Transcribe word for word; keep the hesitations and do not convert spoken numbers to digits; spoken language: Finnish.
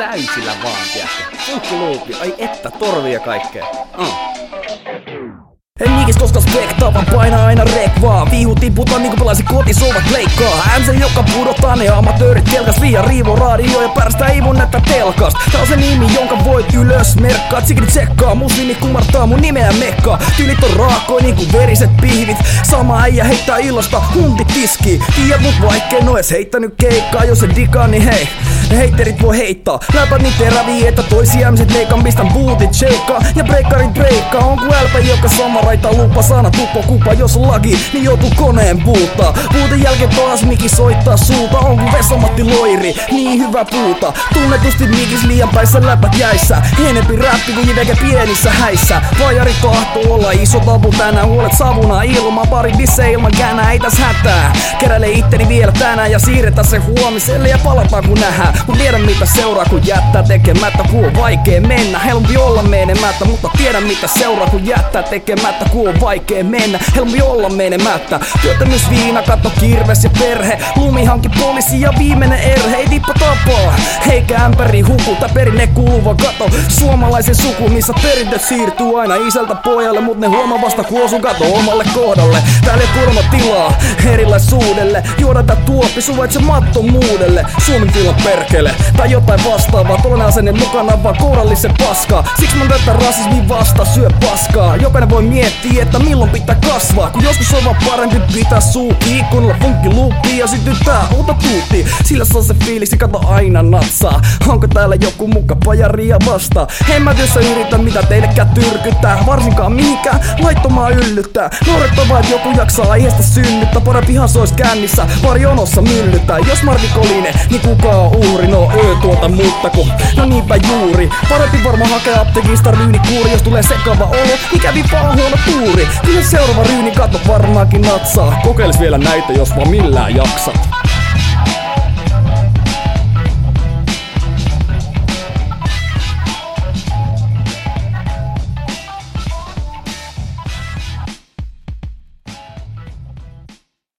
täysillä vaan, tiedätkö? Funkkiluupi, ai että, torvia kaikkea. Mm. En niikis koskaan spektaa, vaan painaa aina rekvaa. Viihu tiputa niinku pelaisi kotisouvat leikkaa. M C joka pudottaa ne amatöörit kelkas. Liian riivo radio ja pärstää ivonnetta telkast. Tää on se nimi, jonka voit ylös merkkaa. Tsikini tsekkaa, muslimi kumartaa mun nimeä mekkaa. Tyylit on raakoi niinku veriset pihvit. Sama äijä heittää illasta hunti tiskii. Tiedät mut vaikkei no ees heittänyt keikkaa. Jos et digaa niin hei, ne heitterit voi heittää. Läpät niin teräviä, että toisi M C leikan. Pistän bootit shakeaa ja breikkarit breikkaa. On ku L P, joka sama raita lupa sana tuppo kupa. Jos on lagi, niin joutuu koneen puuttaa. Puuten jälkeen taas miki soittaa suuta. On ku Vesa-Matti Loiri, niin hyvä puuta. Tunnetusti mikis liian päissä läpät jäissä. Enempi räppi kuin jiveke pienissä häissä. Vajari tahtoo olla iso tabu tänään. Huolet savuna ilman, pari disse ilman känää. Ei täs hätää, keräile itteni vielä tänään. Ja siirretä se huomiselle ja palataan kun nähdään. Mut tiedä mitä seuraa kun jättää tekemättä. Kun on vaikee mennä, helpompi olla menemättä. Mutta tiedä mitä seuraa kun jättää tekemättä. Kun on vaikee mennä, helpompi olla menemättä. Työttömyys, viina, katto, kirves ja perhe. Lumihanki, poliisi ja viimeinen erhe. Ei tippa tapaa, eikä ämpäri huku. Tää perinne kuuluva kato, suomalaisen suku. Missä perintö siirtyy aina isältä pojalle. Mut ne huomaa vasta kun osun kato omalle kohdalle. Täällä ei kuulemma tilaa erilaisuudelle. Juoda tää tuoppi, suvaitse mattomuudelle. Suomen tila perkele, tai jotain vastaavaa. Tollanen asenne mukana vaan kourallisen paskaa. Siksi mä tätä rasismin vasta syö paskaa. Jokainen voi miettiä, että milloin pitää kasvaa. Kun joskus on vaan parempi pitää suu kiikkunilla funkkiluuppiin ja sytyttää uutta tuuttia. Sillä saa se fiiliksi, kato aina natsaa. Onko täällä joku muka pajaria vastaa? En mä työssä yritä mitä teillekään tyrkyttää. Varsinkaan mihinkään laittomaa yllyttää. Naurettavaa, että joku jaksaa aiheesta synnyttää. Parempihan se ois kännissä, pari jonossa myllyttää. Jos Martti Kolinen, niin kuka on uhri? No öö tuota muuttako, no niinpä juuri. Parempi varmaan hakea apteekista ryynikuuri. Jos tulee sekava olo, ikävi vaan huono tuuri. Kyllä seuraava ryyni katto varmaankin natsaa. Kokeilis vielä näitä jos vaan millään jaksat.